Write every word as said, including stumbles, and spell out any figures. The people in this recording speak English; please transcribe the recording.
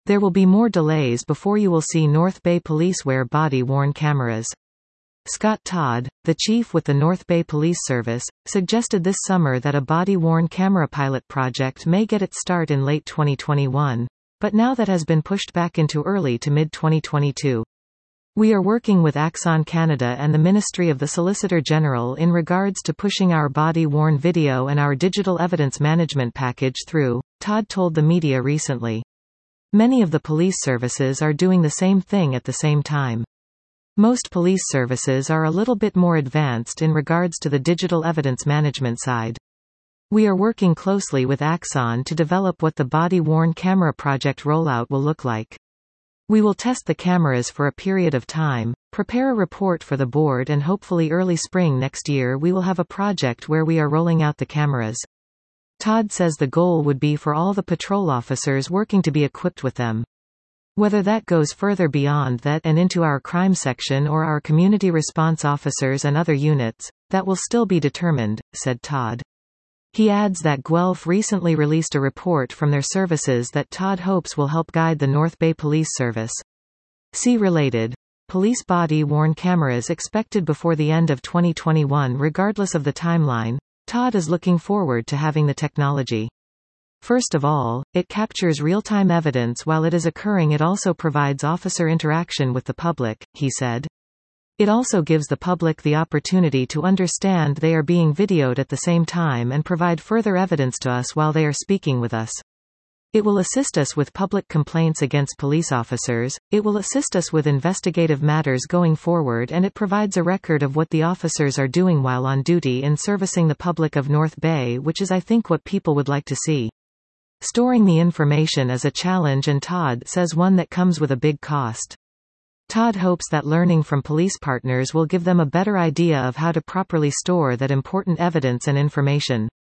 There will be more delays before you will see North Bay Police wear body-worn cameras. Scott Todd, the chief with the North Bay Police Service, suggested this summer that a body-worn camera pilot project may get its start in late twenty twenty-one, but now that has been pushed back into early to mid twenty twenty-two. We are working with Axon Canada and the Ministry of the Solicitor General in regards to pushing our body-worn video and our digital evidence management package through, Todd told the media recently. Many of the police services are doing the same thing at the same time. Most police services are a little bit more advanced in regards to the digital evidence management side. We are working closely with Axon to develop what the body-worn camera project rollout will look like. We will test the cameras for a period of time, prepare a report for the board, and hopefully early spring next year we will have a project where we are rolling out the cameras. Todd says the goal would be for all the patrol officers working to be equipped with them. Whether that goes further beyond that and into our crime section or our community response officers and other units, that will still be determined, said Todd. He adds that Guelph recently released a report from their services that Todd hopes will help guide the North Bay Police Service. See related. Police body-worn cameras expected before the end of twenty twenty-one. Regardless of the timeline, Todd is looking forward to having the technology. First of all, it captures real-time evidence while it is occurring. It also provides officer interaction with the public, he said. It also gives the public the opportunity to understand they are being videoed at the same time and provide further evidence to us while they are speaking with us. It will assist us with public complaints against police officers, it will assist us with investigative matters going forward, and it provides a record of what the officers are doing while on duty in servicing the public of North Bay, which is I think what people would like to see. Storing the information is a challenge, and Todd says one that comes with a big cost. Todd hopes that learning from police partners will give them a better idea of how to properly store that important evidence and information.